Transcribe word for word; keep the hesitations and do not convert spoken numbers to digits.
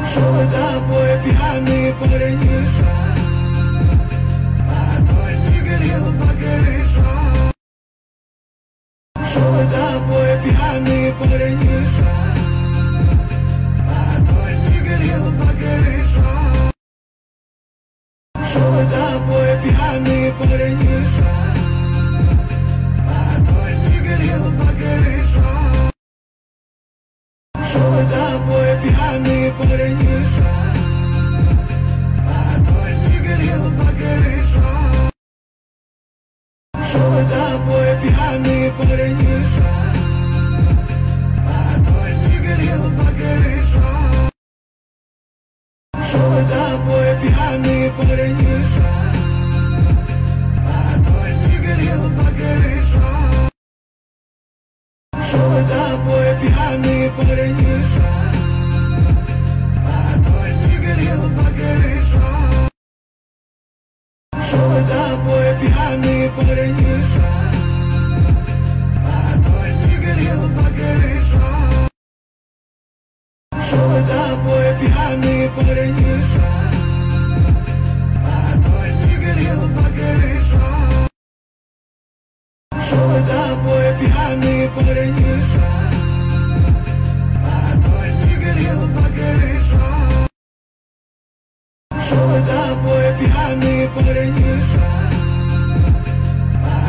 Шел тобой пьяный парниша, а дождь не горел по крышам. Шел тобой пьяный парниша, а дождь не горел по крышам. Шел тобой пьяный парниша, а дождь не горел по крышам. Шел тобой пьяный парниша, а дождь не горел по крышам. Шел тобой пьяный парниша, а дождь не горел по крышам. Шел тобой пьяный парниша, а дождь не горел по крышам. Шел тобой пьяный парниша, а дождь не горел по крышам. Шел тобой пьяный парниша, а дождь не горел по крышам. Шел тобой пьяный парниша.